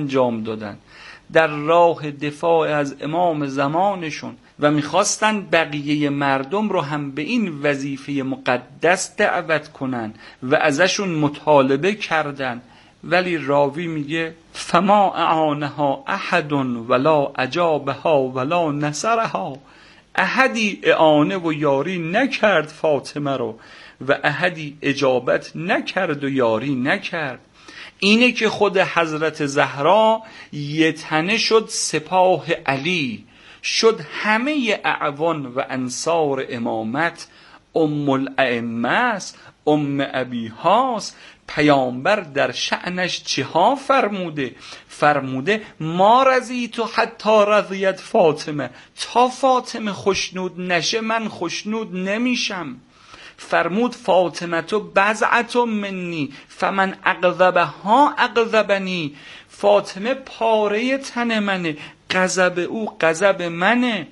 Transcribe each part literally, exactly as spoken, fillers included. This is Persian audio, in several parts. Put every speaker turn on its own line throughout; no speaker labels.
انجام دادن در راه دفاع از امام زمانشون و میخواستن بقیه مردم رو هم به این وظیفه مقدس دعوت کنن و ازشون مطالبه کردن، ولی راوی میگه فما اعانها احد ولا اجابها ولا نصرها، احدی اعانه و یاری نکرد فاطمه رو و احدی اجابت نکرد و یاری نکرد. اینه که خود حضرت زهرا یه تنه شد سپاه علی، شد همه اعوان و انصار امامت، ام الائمه است، ام ابی هاست. پیامبر در شأنش چه ها فرموده؟ فرموده ما رضیت حتی رضیت فاطمه، تا فاطمه خوشنود نشه من خوشنود نمیشم. فرمود فاطمه تو بضعت منی فمن اغضبها اغضبنی، فاطمه پاره تن منه، غضب او غضب منه.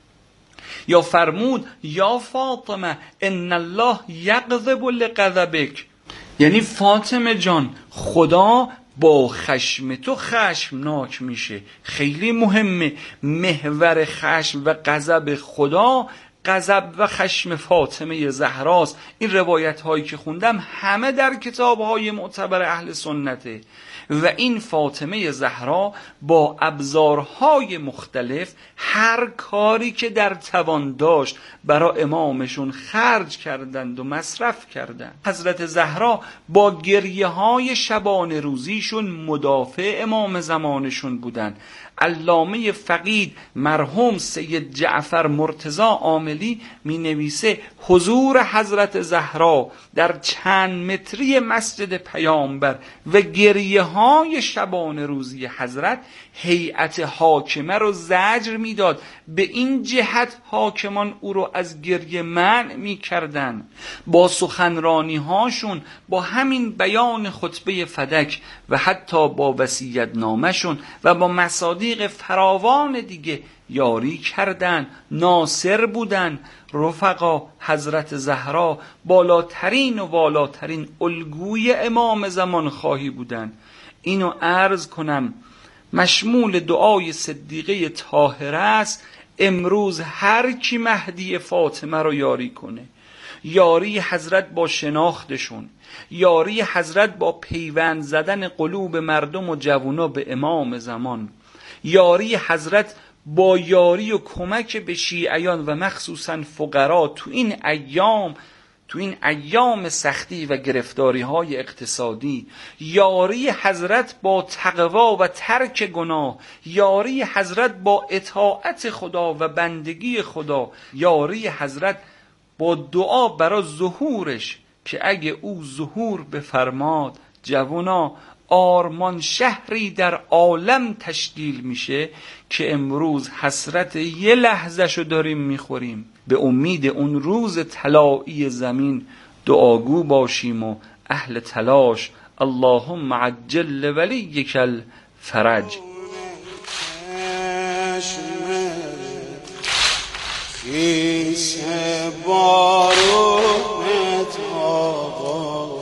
یا فرمود یا فاطمه ان الله یغضب لغضبک، یعنی فاطمه جان خدا با خشم تو خشمناک میشه. خیلی مهمه، محور خشم و غضب خدا غضب و خشم فاطمه زهراست. این روایت هایی که خوندم همه در کتاب های معتبر اهل سنته و این فاطمه زهرا با ابزارهای مختلف هر کاری که در توان داشت برای امامشون خرج کردند و مصرف کردند. حضرت زهرا با گریه های شبانه روزیشون مدافع امام زمانشون بودن. علامه فقید مرحوم سید جعفر مرتضی عاملی می نویسه حضور حضرت زهرا در چند متری مسجد پیامبر و گریه های شبانه روزی حضرت هیئت حاکمه رو زجر میداد. به این جهت حاکمان او رو از گریه منع می کردن. با سخنرانی هاشون، با همین بیان خطبه فدک و حتی با وصیت نامشون و با مصادیق فراوان دیگه یاری کردن، ناصر بودن. رفقا حضرت زهرا بالاترین و والاترین الگوی امام زمان خواهی بودن. اینو عرض کنم مشمول دعای صدیقه طاهره است. امروز هر کی مهدی فاطمه رو یاری کنه، یاری حضرت با شناختشون، یاری حضرت با پیوند زدن قلوب مردم و جوونا به امام زمان، یاری حضرت با یاری و کمک به شیعیان و مخصوصا فقرا تو این ایام تو این ایام سختی و گرفتاری های اقتصادی، یاری حضرت با تقوا و ترک گناه، یاری حضرت با اطاعت خدا و بندگی خدا، یاری حضرت با دعا برای ظهورش که اگه او ظهور بفرماد جوونا آرمان شهری در عالم تشکیل میشه که امروز حسرت یه لحظه‌شو داریم میخوریم. به امید اون روز طلایی زمین دعاگو باشیم و اهل تلاش. اللهم عجل ولیک الفرج.
خیس بارونت آقا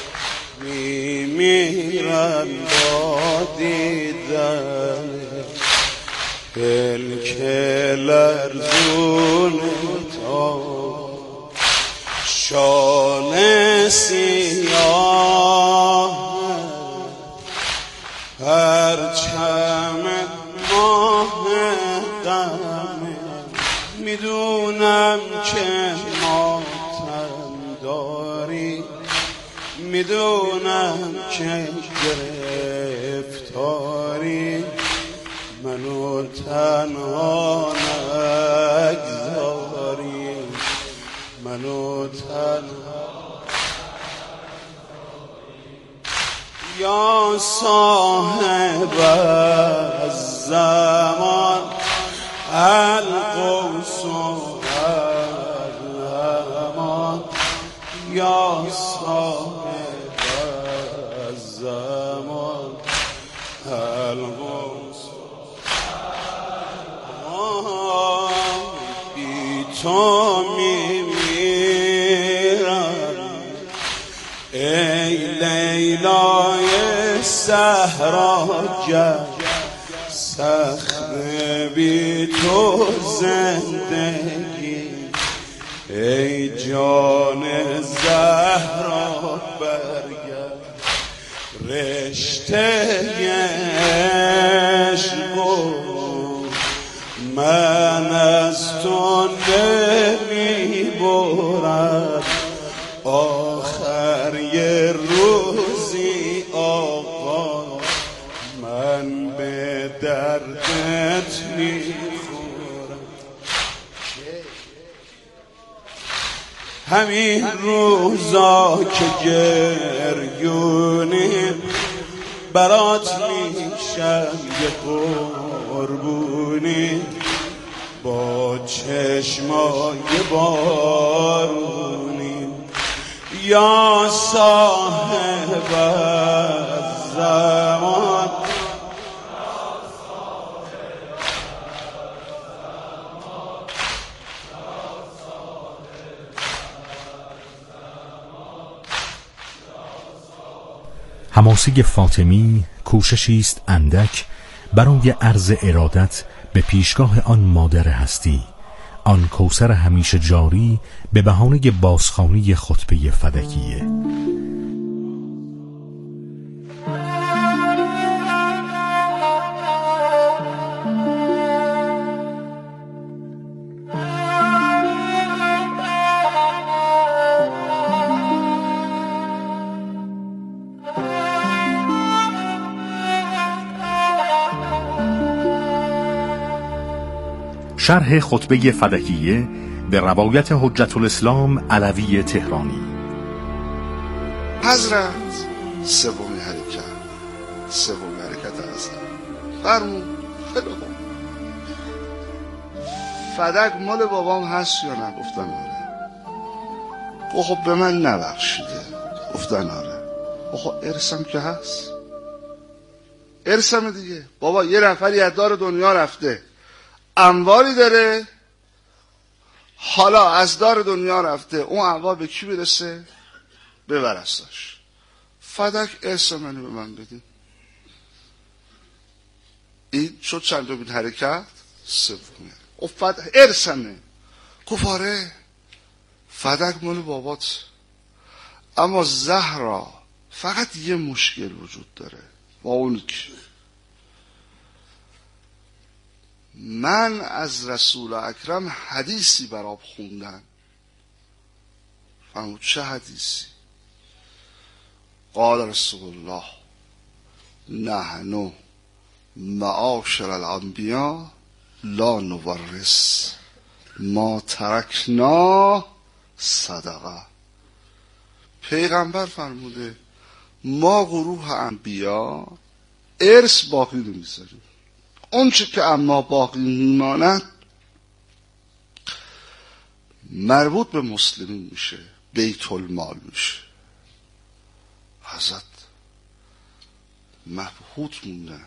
میمیرم با دیدن دل که لرزونت آقا شال سیاه پرچم ماه غمه میدونم که ماتم داری، میدونم که گرفتاری، منو تنها نگذاری، منو تنها یا صاحب الزمان القوس الامان، یا صاحب الزمان القوس الامان. بی تو میمیرم ای لیلای صحرا کرد صخره بی تو زندگی. ای جان زهرا برگرد رشته عشق من از تو نمی برد. آخر یه روزی آقا من به دردت میخورم. همین روزا که گریونی برات میشم یه قربونی با چشمای بارونی. یا صاحب الزمان
حماسه فاطمی کوششی است اندک برای عرض ارادت به پیشگاه آن مادر هستی، آن کوثر همیشه جاری به بهانه بازخوانی خطبه فدکیه. شرح خطبه فدکیه به روایت حجت الاسلام علوی تهرانی.
حضرت سومین حرکت سومین حرکت حضرت فرمون خیلی خوب، فدک مال بابام هست یا نه؟ گفتن آره. خب به من نبخشیده؟ گفتن آره. خب ارثم که هست، ارثم دیگه. بابا یه نفری از دار دنیا رفته، اموالی داره، حالا از دار دنیا رفته، اون اموال به کی برسه؟ به ورثه‌اش. فدک ارث منو به من بدین. این شد چندمین حرکت؟ سومی. او فدک ارثمه. گفت آره فدک مال بابات، اما زهرا فقط یه مشکل وجود داره با اون که من از رسول اکرم حدیثی برام خوندن. فرمود چه حدیثی؟ قال رسول الله نحن معاشر الانبیاء لا نورث ما ترکنا صدقه. پیغمبر فرموده ما گروه انبیا ارث باقی نمیذاریم، اون چه که اما باقی میماند مربوط به مسلمین میشه، بیت المال میشه. حضرت مبهوت مونده.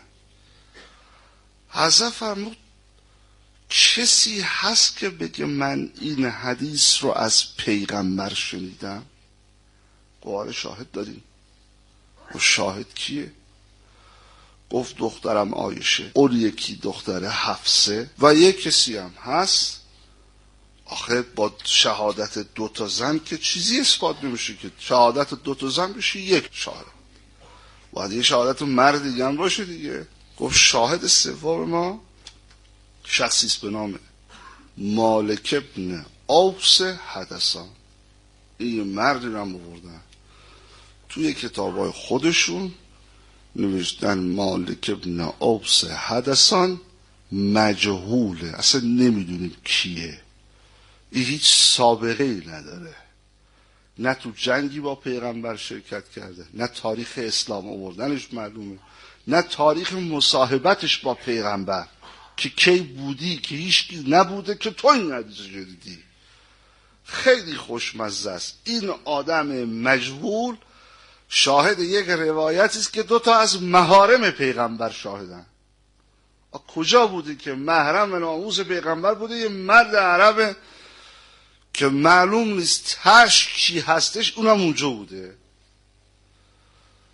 حضرت فرمود کسی هست که بگه من این حدیث رو از پیغمبر شنیدم؟ قواره شاهد داریم. و شاهد کیه؟ گفت دخترم عایشه، اون یکی دختر حفصه و یک کسی هم هست. آخه با شهادت دو تا زن که چیزی اثبات نمیشه که شهادت دو تا زن بشه یک شاهد، باید یه شهادت مرد دیگه هم باشه دیگه. گفت شاهد سوم ما شخصی است به نام مالک ابن اوس حدثان. این مردی رو هم آوردن توی کتابای خودشون نوشتن مالک ابن اوس حدثان مجهوله، اصلا نمیدونیم کیه. این هیچ سابقه ای نداره، نه تو جنگی با پیغمبر شرکت کرده، نه تاریخ اسلام آوردنش معلومه، نه تاریخ مصاحبتش با پیغمبر که کی بودی که هیچ نبوده که تو این حدیث جدیدی. خیلی خوشمزه است. این آدم مجهول شاهد یک روایتی است که دو تا از محارم پیغمبر شاهدن. کجا بودی که محرم و ناموس پیغمبر بوده؟ یه مرد عرب که معلوم نیست تش کی هستش، اونم اونجا بوده.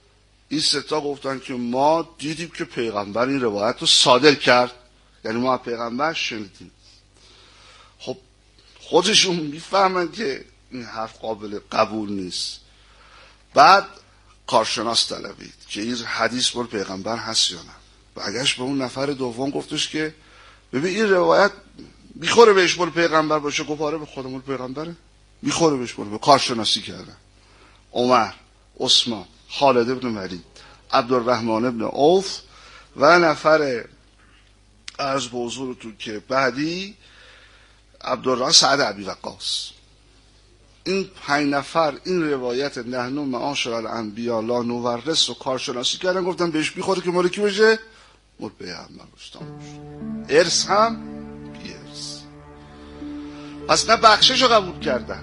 این ستا گفتن که ما دیدیم که پیغمبر این روایت رو صادر کرد، یعنی ما از پیغمبر شنیدیم. خب خودشون میفهمن که این حرف قابل قبول نیست. بعد کارشناس طلبید که این حدیث بر پیغمبر هست یا نه. برگشت به اون نفر دوم گفتش که ببین این روایت میخوره بهش بر پیغمبر باشه. گفت آره به خودمون پیغمبره، میخوره بهش بر. کارشناسی کردن عمر، عثمان، خالد ابن ولید، عبدالرحمن ابن عوف و نفر عرض به حضورتون که بعدی عبدالرحمن سعد ابی وقاص. این پنج نفر این روایت نحن معاشر الانبیا لا نورث رو کارشناسی کردن، گفتن بهش میخوره که مال کی بشه؟ مال پیغمبر باشه. ارث هم بی ارث. پس نه بخشش رو قبول کردن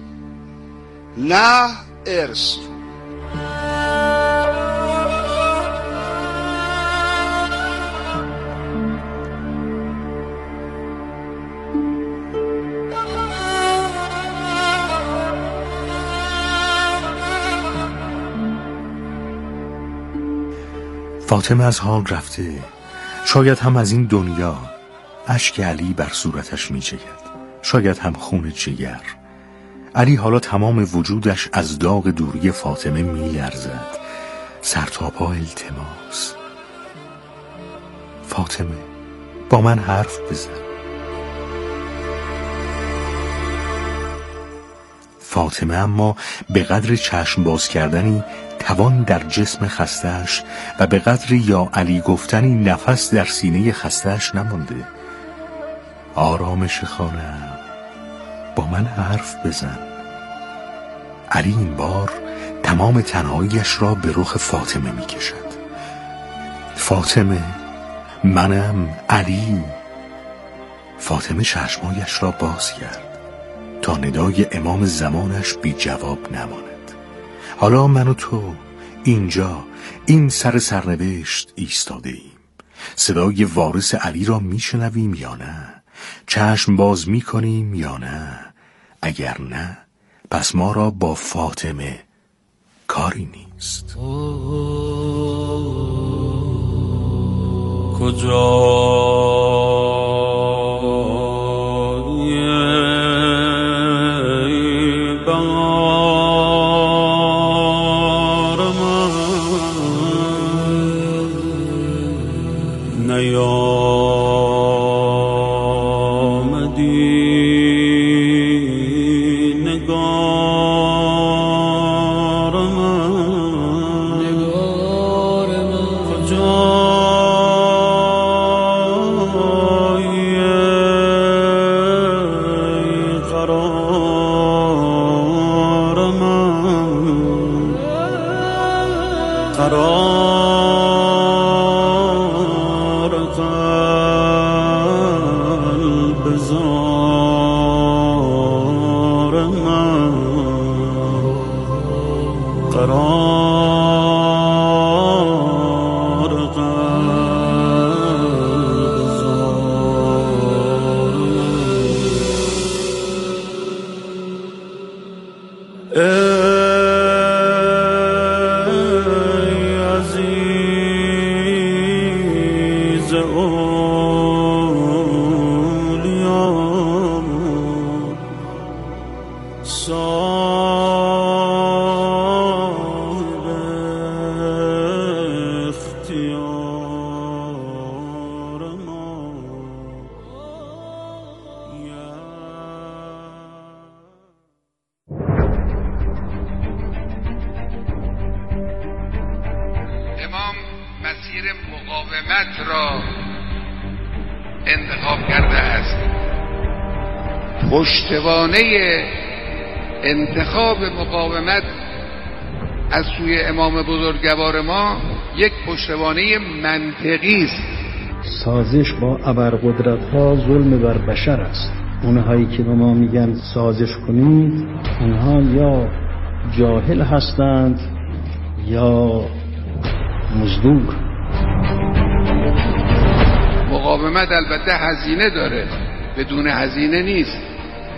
نه ارث.
فاطمه از حال رفته، شاید هم از این دنیا. اشک علی بر صورتش می چکد، شاید هم خون جگر. علی حالا تمام وجودش از داغ دوری فاطمه می لرزد. سر تا پا التماس. فاطمه با من حرف بزن. فاطمه اما به قدر چشم باز کردنی توان در جسم خسته‌اش و به قدر یا علی گفتنی نفس در سینه خسته‌اش نمانده. آرامش خانه‌ام، با من حرف بزن. علی این بار تمام تنهاییش را به رخ فاطمه می کشد. فاطمه، منم علی. فاطمه چشمایش را باز کرد تا ندای امام زمانش بی جواب نماند. حالا من و تو اینجا این سر سرنوشت ایستاده ایم. صدای وارث علی را میشنویم یا نه؟ چشم باز میکنیم یا نه؟ اگر نه پس ما را با فاطمه کاری نیست.
کجا
پشتوانه انتخاب مقاومت از سوی امام بزرگوار ما یک پشتوانه منطقی است.
سازش با ابرقدرت‌ها ظلم بر بشر است. اونهایی که به ما میگن سازش کنید، اونها یا جاهل هستند یا مزدور.
مقاومت البته هزینه داره، بدون هزینه نیست،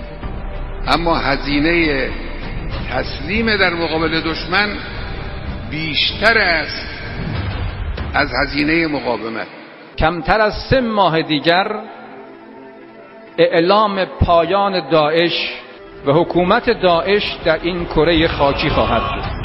اما هزینه تسلیم در مقابل دشمن بیشتر است از هزینه مقاومت.
کمتر از سه ماه دیگر اعلام پایان داعش و حکومت داعش در این کره خاکی خواهد بود.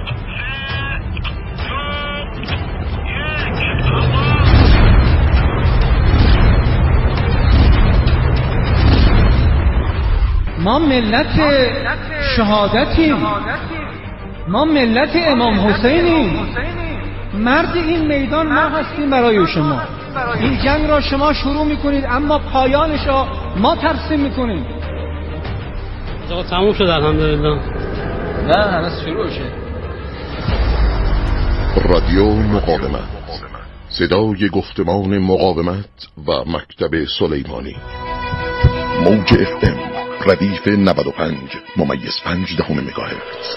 ما ملت شهادتیم، ما ملت امام حسینیم، مرد این میدان ما هستیم برای شما. این جنگ را شما شروع میکنید اما پایانش را ما ترسیم میکنیم.
آقا تموم شد الحمدلله.
نه هنوز شروع شه.
رادیو مقاومت، صدای گفتمان مقاومت و مکتب سلیمانی. موج اف ام ردیف نود و پنج ممیز پنج دهم مگاهرتز.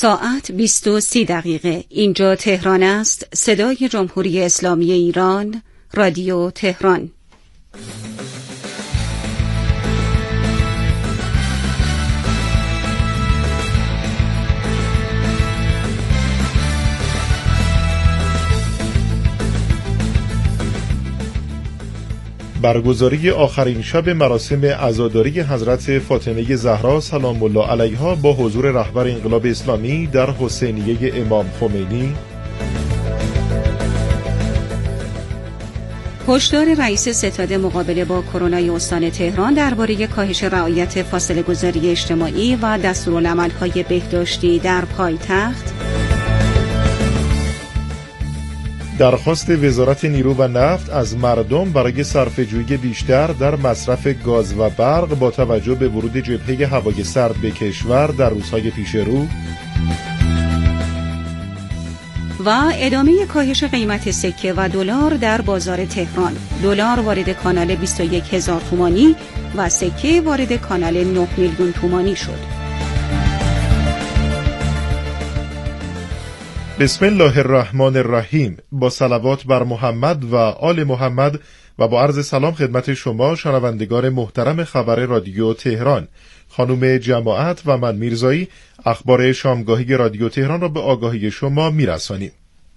ساعت بیست و سی دقیقه. اینجا تهران است. صدای جمهوری اسلامی ایران، رادیو تهران.
برگزاری آخرین شب مراسم عزاداری حضرت فاطمه زهرا سلام الله علیها با حضور رهبر انقلاب اسلامی در حسینیه امام خمینی.
هشدار رئیس ستاد مقابله با کرونا استان تهران درباره کاهش رعایت فاصله گذاری اجتماعی و دستورالعمل‌های بهداشتی در پایتخت.
درخواست وزارت نیرو و نفت از مردم برای صرفه‌جویی بیشتر در مصرف گاز و برق با توجه به ورود جبهه هوای سرد به کشور در روزهای پیش رو.
و ادامه کاهش قیمت سکه و دلار در بازار تهران. دلار وارد کانال بیست و یک هزار تومانی و سکه وارد کانال نه میلیون تومانی شد.
بسم الله الرحمن الرحیم. با صلوات بر محمد و آل محمد و با عرض سلام خدمت شما شنوندگان محترم خبر رادیو تهران. خانم جماعت و من میرزایی اخبار شامگاهی رادیو تهران را به آگاهی شما میرسانیم.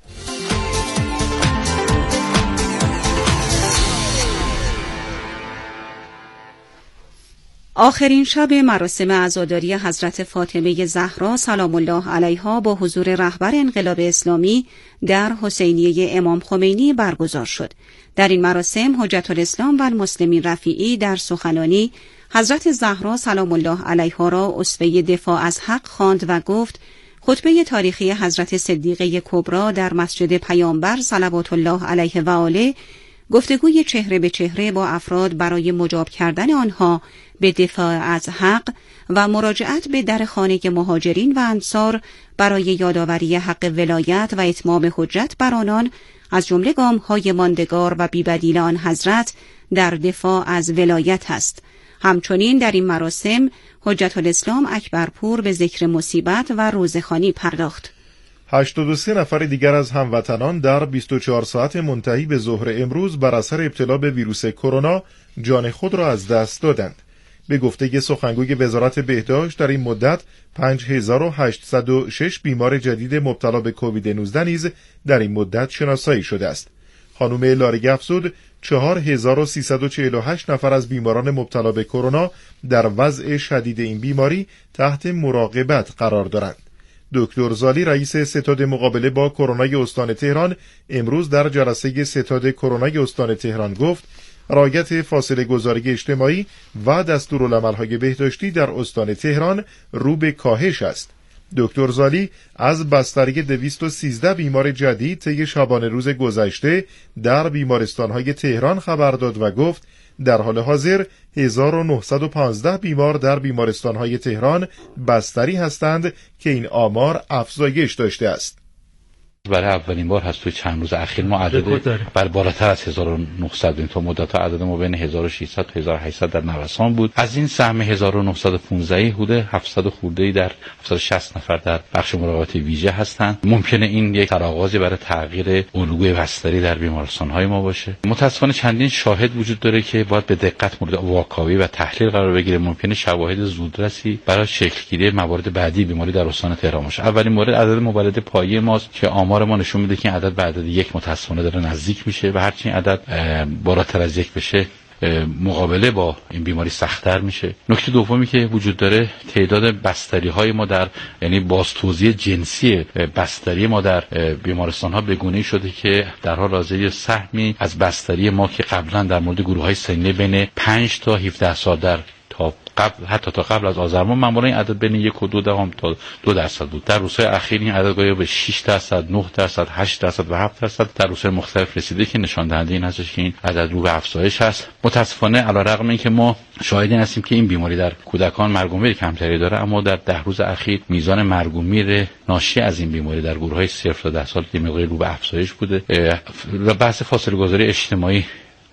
آخرین شب مراسم عزاداری حضرت فاطمه زهرا سلام الله علیها با حضور رهبر انقلاب اسلامی در حسینیه امام خمینی برگزار شد. در این مراسم حجت الاسلام و المسلمین رفیعی در سخنانی حضرت زهرا سلام الله علیها را اسوه دفاع از حق خواند و گفت خطبه تاریخی حضرت صدیقه کبری در مسجد پیامبر صلوات الله علیه و آله گفتگوی چهره به چهره با افراد برای مجاب کردن آنها به دفاع از حق و مراجعت به در خانه مهاجرین و انصار برای یادآوری حق ولایت و اتمام حجت بر آنان از جمله گام‌های ماندگار و بی‌بدیل آن حضرت در دفاع از ولایت است. همچنین در این مراسم حجت الاسلام اکبرپور به ذکر مصیبت و روزخوانی پرداخت.
هشتاد و سه نفر دیگر از هموطنان در بیست و چهار ساعت منتهی به ظهر امروز بر اثر ابتلا به ویروس کرونا جان خود را از دست دادند. به گفته سخنگوی وزارت بهداشت در این مدت پنج هزار و هشتصد و شش بیمار جدید مبتلا به کووید نوزده نیز در این مدت شناسایی شده است. خانم لارگ افزود چهار هزار و سیصد و چهل و هشت نفر از بیماران مبتلا به کرونا در وضع شدید این بیماری تحت مراقبت قرار دارند. دکتر زالی رئیس ستاد مقابله با کرونا استان تهران امروز در جلسه ستاد کرونا استان تهران گفت رعایت فاصله گذاری اجتماعی و دستورالعمل‌های بهداشتی در استان تهران رو به کاهش است. دکتر زالی از بستری دویست و سیزده بیمار جدید طی شبانه روز گذشته در بیمارستان‌های تهران خبر داد و گفت در حال حاضر هزار و نهصد و پانزده بیمار در بیمارستان‌های تهران بستری هستند که این آمار افزایش داشته است.
برای اولین بار هست توی چند روز اخیر ما عدد بر بالاتر از هزار و نهصد این تا مدت عدد ما بین هزار و ششصد تا هزار و هشتصد در نوسان بود. از این سهم هزار و نهصد و پانزده حدود هفتصد خورده در هفتصد و شصت نفر در بخش مراقبت ویژه هستند. ممکنه این یک سرآغازی برای تغییر الگوی بستری در بیمارستان‌های ما باشه. متأسفانه چندین شاهد وجود داره که باید به دقت مورد واکاوی و تحلیل قرار بگیره. ممکنه شواهد زودرسی برای شکل‌گیری موارد بعدی بیماری در استان تهران باشه. اولین مورد عدد مولد پایه ماست که آمار ما نشون میده که این عدد به عدد یک متأسفانه داره نزدیک میشه و هرچی عدد بالاتر از یک بشه مقابله با این بیماری سخت‌تر میشه. نکته دومی که وجود داره تعداد بستری های ما در یعنی بازتوزیع جنسی بستری ما در بیمارستان ها به گونه‌ای شده که در حال حاضر سهمی از بستری ما که قبلا در مورد گروه های سنی بین پنج تا هفده سال در تا قبل حتی تا قبل از آذر ماه معمولا این عدد بین یک و دو دهم تا دو درصد بود. در روزهای اخیر این عدد گاهی به شش درصد، نه درصد، هشت درصد و هفت درصد در روزهای مختلف رسیده که نشان دهنده این هستش که این عدد رو به افزایش هست. متاسفانه علیرغم اینکه ما شاهد هستیم که این بیماری در کودکان مرگ و میر کمتری داره، اما در ده روز اخیر میزان مرگ و میر ناشی از این بیماری در گروه‌های صفر تا ده سال که مقدار رو به افزایش بوده و بحث فاصله گذاری اجتماعی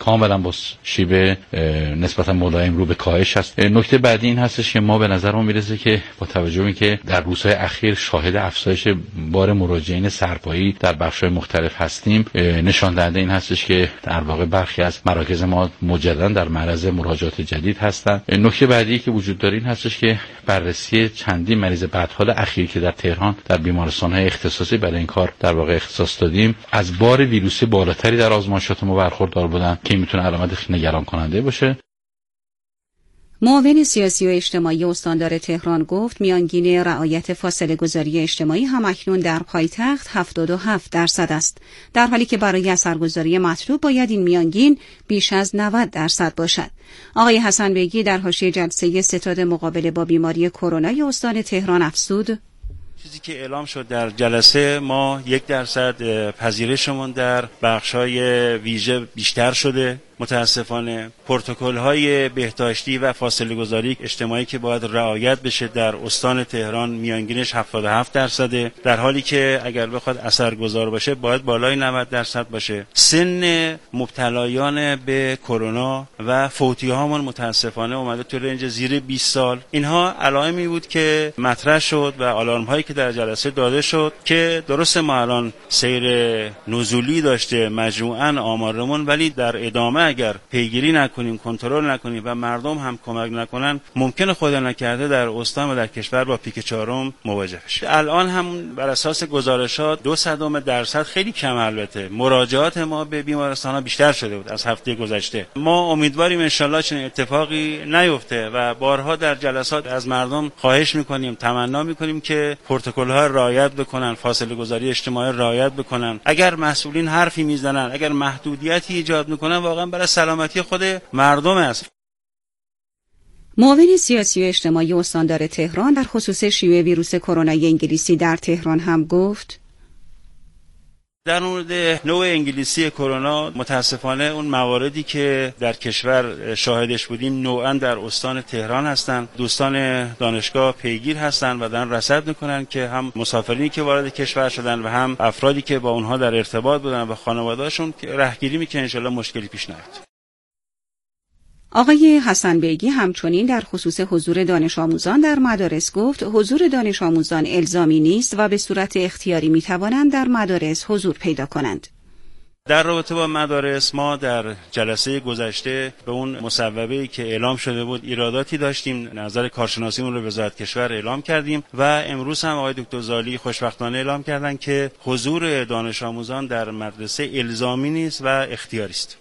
کاملا با شیب نسبتا ملایم رو به کاهش هست. نکته بعدی این هستش که ما به نظرمون میرسه که با توجه به که در روزهای اخیر شاهد افزایش بار مراجعین سرپایی در بخش‌های مختلف هستیم، نشان دهنده این هستش که در واقع برخی از مراکز ما مجددا در معرض مراجعات جدید هستند. نکته بعدی که وجود داره این هستش که بررسی چندین مریض بدحال اخیر که در تهران در بیمارستان‌های اختصاصی برای این کار در واقع اختصاص دادیم از بار ویروسی بالاتری در آزمایشات ما برخوردار بودن که میتونه علامت نگران کننده باشه.
معاون سیاسی و اجتماعی استاندار تهران گفت میانگین رعایت فاصله گذاری اجتماعی همکنون در پایتخت هفتاد و هفت درصد است، در حالی که برای اثرگذاری مطلوب باید این میانگین بیش از نود درصد باشد. آقای حسن بیگی در حاشیه جلسه ستاد مقابله با بیماری کرونا استان تهران افزود:
چیزی که اعلام شد در جلسه، ما یک درصد پذیرشمون در بخش‌های ویژه بیشتر شده. متاسفانه پروتکل‌های بهداشتی و فاصله گذاری اجتماعی که باید رعایت بشه در استان تهران میانگینش هفتاد و هفت درصده، در حالی که اگر بخواد اثرگذار باشه باید بالای نود درصد باشه. سن مبتلایان به کرونا و فوتی‌هامون متاسفانه اومده تو رنج زیر بیست سال. اینها علائمی بود که مطرح شد و آلارم‌هایی که در جلسه داده شد که درست ما الان سیر نزولی داشته مجموعاً آمارمون، ولی در ادامه اگر پیگیری نکنیم، کنترل نکنیم و مردم هم کمک نکنن، ممکنه خدا نکرده در استان و در کشور با پیک چهارم مواجه بشه. الان هم بر اساس گزارشات دو صدم درصد، خیلی کم البته، مراجعات ما به بیمارستان‌ها بیشتر شده بود از هفته گذشته. ما امیدواریم انشالله چنین اتفاقی نیفته و بارها در جلسات از مردم خواهش میکنیم، تمنا میکنیم که پروتکل‌ها رعایت بکنن، فاصله گذاری اجتماعی رعایت بکنن. اگر مسئولین حرفی میزنن، اگر محدودیتی ایجاد میکنن، واقعا برای سلامتی خود مردم است.
معاون سیاسی و اجتماعی استاندار تهران در خصوص شیوع ویروس کرونا انگلیسی در تهران هم گفت:
در مورد نوع انگلیسی کرونا متاسفانه اون مواردی که در کشور شاهدش بودیم نوعاً در استان تهران هستند. دوستان دانشگاه پیگیر هستند و دارن رصد میکنن که هم مسافرینی که وارد کشور شدن و هم افرادی که با اونها در ارتباط بودن و خانواده‌هاشون رهگیری میکنن، ان شاءالله مشکلی پیش نیاد.
آقای حسن بیگی همچنین در خصوص حضور دانش آموزان در مدارس گفت حضور دانش آموزان الزامی نیست و به صورت اختیاری می توانند در مدارس حضور پیدا کنند.
در رابطه با مدارس ما در جلسه گذشته به اون مصوبه‌ای که اعلام شده بود ایراداتی داشتیم، نظر کارشناسیمون رو به وزارت کشور اعلام کردیم و امروز هم آقای دکتر زالی خوشبختانه اعلام کردن که حضور دانش آموزان در مدرسه الزامی نیست و اختیاری است.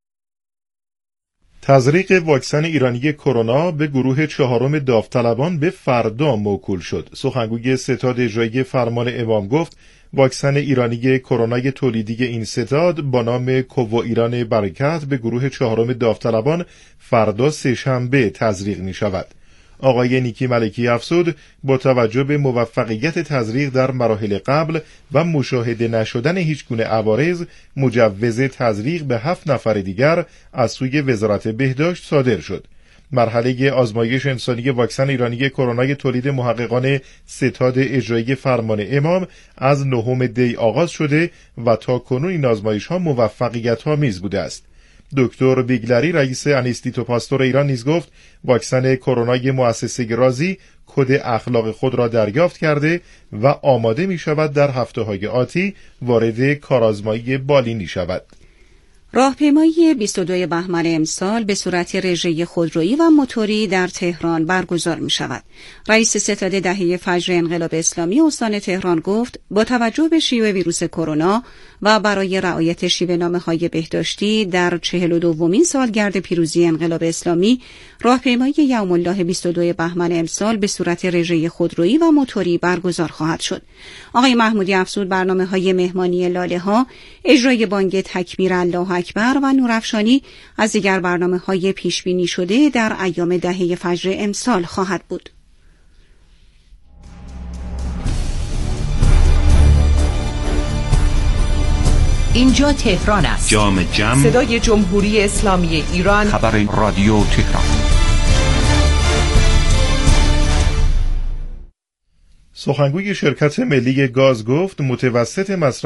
تزریق واکسن ایرانی کرونا به گروه چهارم داوطلبان به فردا موکول شد. سخنگوی ستاد اجرایی فرمان امام گفت واکسن ایرانی کرونا تولیدی این ستاد با نام کوو ایران برکت به گروه چهارم داوطلبان فردا سه‌شنبه تزریق می شود. آقای نیکی ملکی افزود با توجه به موفقیت تزریق در مراحل قبل و مشاهده نشدن هیچ گونه عوارض، مجوز تزریق به هفت نفر دیگر از سوی وزارت بهداشت صادر شد. مرحله آزمایش انسانی واکسن ایرانی کرونا تولید محققان ستاد اجرایی فرمان امام از نهم دی آغاز شده و تا کنون این آزمایش‌ها موفقیت‌آمیز بوده است. دکتر بیگلری رئیس انستیتو پاستور ایران نیز گفت واکسن کرونا مؤسسه رازی کد اخلاق خود را دریافت کرده و آماده می شود در هفته‌های آتی وارد کارآزمایی بالینی شود.
راهپیمایی بیست و دوم بهمن امسال به صورت رژه خودرویی و موتوری در تهران برگزار می شود. رئیس ستاد دهه فجر انقلاب اسلامی استان تهران گفت با توجه به شیوع ویروس کرونا و برای رعایت شیوه‌نامه‌های بهداشتی در چهل و دومین سالگرد پیروزی انقلاب اسلامی، راهپیمایی یوم الله بیست و دوم بهمن امسال به صورت رژه خودرویی و موتوری برگزار خواهد شد. آقای محمودی افزود برنامه‌های مهمانی لاله‌ها، اجرای بانگ تکبیر الله اکبر و نورافشانی از دیگر برنامه‌های پیش‌بینی شده در ایام دهه فجر امسال خواهد بود.
اینجا تهران است.
جام جم،
صدای جمهوری اسلامی ایران،
خبر رادیو تهران.
سخنگوی شرکت ملی گاز گفت متوسط مصرف